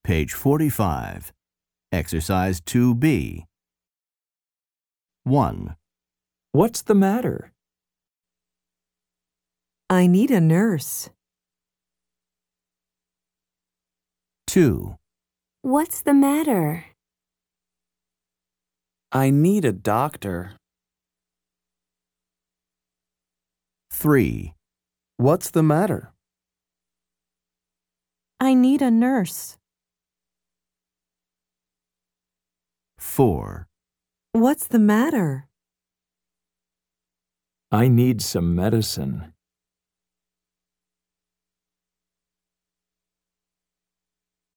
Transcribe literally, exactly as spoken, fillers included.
Page forty-five. Exercise two B. one. What's the matter? I need a nurse. two. What's the matter? I need a doctor. three. What's the matter? I need a nurse. four. What's the matter? I need some medicine.